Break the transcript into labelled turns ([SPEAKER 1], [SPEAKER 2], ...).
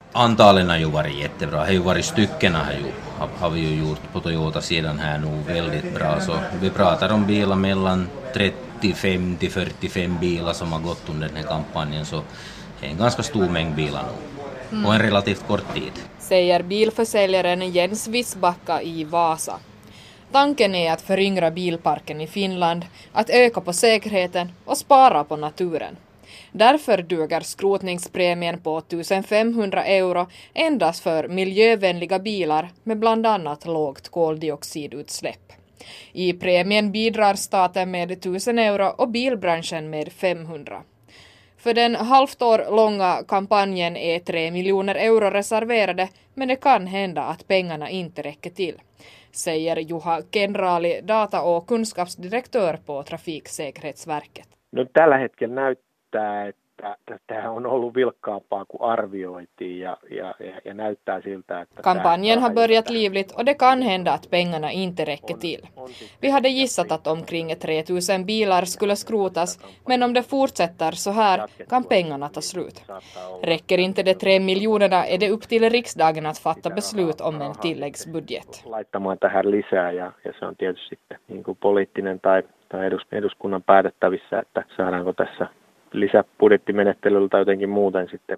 [SPEAKER 1] Antalen har ju varit jättebra. Det har ju varit styckena har vi ju gjort på Toyota sidan här nog väldigt bra. Så vi pratar om bilar mellan 35 till 45 bilar som har gått under den här kampanjen, så det är en ganska stor mängd bilar nu. Och en relativt kort tid.
[SPEAKER 2] Säger bilförsäljaren Jens Vissbacka i Vasa. Tanken är att föryngra bilparken i Finland, att öka på säkerheten och spara på naturen. Därför duger skrotningspremien på 1500 euro endast för miljövänliga bilar med bland annat lågt koldioxidutsläpp. I premien bidrar staten med 1000 euro och bilbranschen med 500. För den halvt år långa kampanjen är 3 miljoner euro reserverade, men det kan hända att pengarna inte räcker till, säger Juha Kenraali, data- och kunskapsdirektör på Trafiksäkerhetsverket.
[SPEAKER 3] No, tällä hetkellä näyttää, että tämä on ollut vilkkaampaa kuin arvioitiin ja näyttää siltä, että
[SPEAKER 2] kampanjen har börjat livligt och det kan hända att pengarna inte räcker till. Vi hade gissat att omkring 3000 bilar skulle skrotas, men om det fortsätter så här kan pengarna ta slut. Räcker inte de 3 miljonerna är det upp till riksdagen att fatta beslut om en tilläggsbudget.
[SPEAKER 3] Laittamaan tähän lisää ja se on tietysti sitten niin kuin poliittinen tai eduskunnan päätettävissä, että saadaanko tässä lisäbudjettimenettelyllä tai jotenkin muuten sitten